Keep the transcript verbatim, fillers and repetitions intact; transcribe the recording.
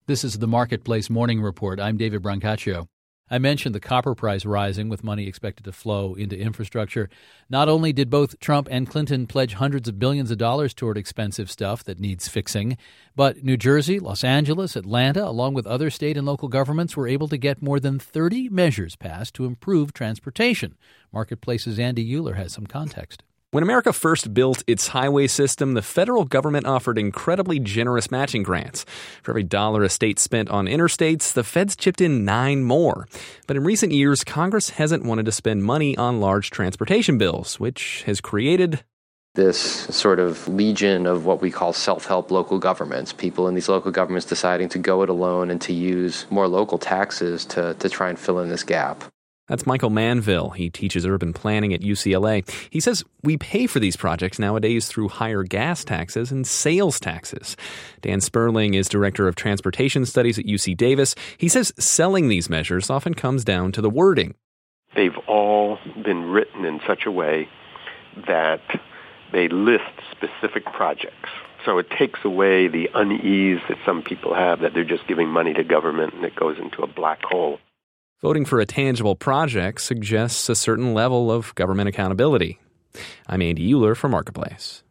This is the Marketplace Morning Report. I'm David Brancaccio. I mentioned the copper price rising with money expected to flow into infrastructure. Not only did both Trump and Clinton pledge hundreds of billions of dollars toward expensive stuff that needs fixing, but New Jersey, Los Angeles, Atlanta, along with other state and local governments, were able to get more than thirty measures passed to improve transportation. Marketplace's Andy Euler has some context. When America first built its highway system, the federal government offered incredibly generous matching grants. For every dollar a state spent on interstates, the feds chipped in nine more. But in recent years, Congress hasn't wanted to spend money on large transportation bills, which has created this sort of legion of what we call self-help local governments, people in these local governments deciding to go it alone and to use more local taxes to, to try and fill in this gap. That's Michael Manville. He teaches urban planning at U C L A. He says we pay for these projects nowadays through higher gas taxes and sales taxes. Dan Sperling is director of transportation studies at U C Davis. He says selling these measures often comes down to the wording. They've all been written in such a way that they list specific projects. So it takes away the unease that some people have that they're just giving money to government and it goes into a black hole. Voting for a tangible project suggests a certain level of government accountability. I'm Andy Euler for Marketplace.